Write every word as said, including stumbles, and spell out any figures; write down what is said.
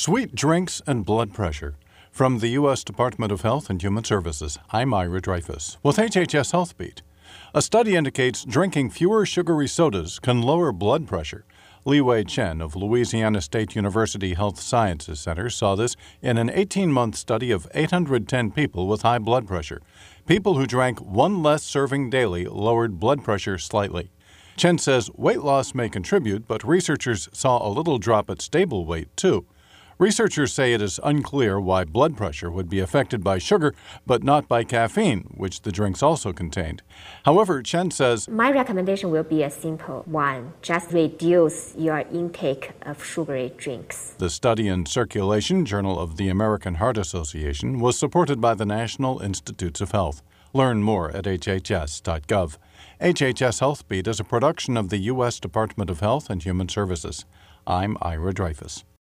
Sweet drinks and blood pressure. From the U S Department of Health and Human Services, I'm Ira Dreyfus with H H S Health Beat. A study indicates drinking fewer sugary sodas can lower blood pressure. Li-Wei Chen of Louisiana State University Health Sciences Center saw this in an eighteen-month study of eight hundred ten people with high blood pressure. People who drank one less serving daily lowered blood pressure slightly. Chen says weight loss may contribute, but researchers saw a little drop at stable weight, too. Researchers say it is unclear why blood pressure would be affected by sugar, but not by caffeine, which the drinks also contained. However, Chen says, my recommendation will be a simple one. Just reduce your intake of sugary drinks. The study in Circulation, Journal of the American Heart Association, was supported by the National Institutes of Health. Learn more at H H S dot gov. H H S Health Beat is a production of the U S Department of Health and Human Services. I'm Ira Dreyfus.